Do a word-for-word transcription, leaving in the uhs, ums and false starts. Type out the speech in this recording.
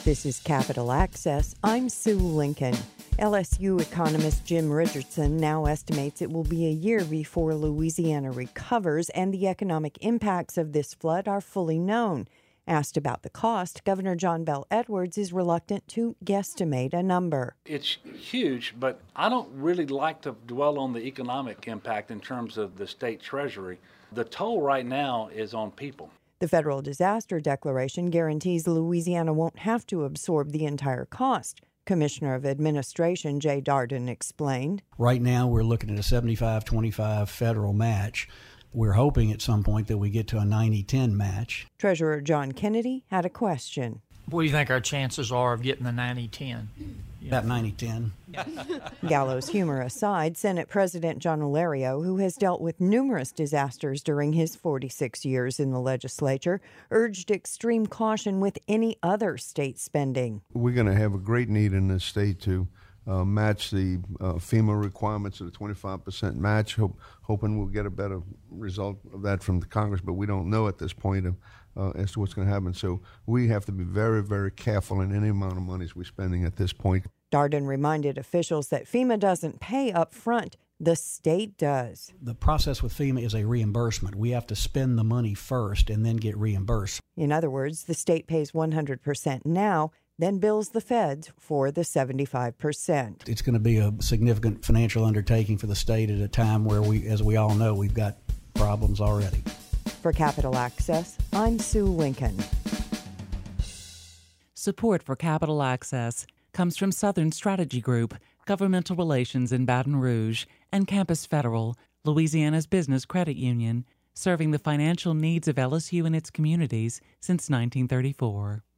This is Capital Access. I'm Sue Lincoln. L S U economist Jim Richardson now estimates it will be a year before Louisiana recovers and the economic impacts of this flood are fully known. Asked about the cost, Governor John Bel Edwards is reluctant to guesstimate a number. It's huge, but I don't really like to dwell on the economic impact in terms of the state treasury. The toll right now is on people. The federal disaster declaration guarantees Louisiana won't have to absorb the entire cost. Commissioner of Administration Jay Darden explained. Right now we're looking at a seventy-five twenty-five federal match. We're hoping at some point that we get to a ninety ten match. Treasurer John Kennedy had a question. What do you think our chances are of getting the ninety ten? About ninety ten. Gallows humor aside, Senate President John Alario, who has dealt with numerous disasters during his forty-six years in the legislature, urged extreme caution with any other state spending. We're going to have a great need in this state to uh, match the uh, FEMA requirements of the twenty-five percent match, Hope, hoping we'll get a better result of that from the Congress, but we don't know at this point of, uh, as to what's going to happen. So we have to be very, very careful in any amount of monies we're spending at this point. Darden reminded officials that FEMA doesn't pay up front. The state does. The process with FEMA is a reimbursement. We have to spend the money first and then get reimbursed. In other words, the state pays one hundred percent now, then bills the feds for the seventy-five percent. It's going to be a significant financial undertaking for the state at a time where we, as we all know, we've got problems already. For Capital Access, I'm Sue Lincoln. Support for Capital Access comes from Southern Strategy Group, Governmental Relations in Baton Rouge, and Campus Federal, Louisiana's business credit union, serving the financial needs of L S U and its communities since nineteen thirty-four.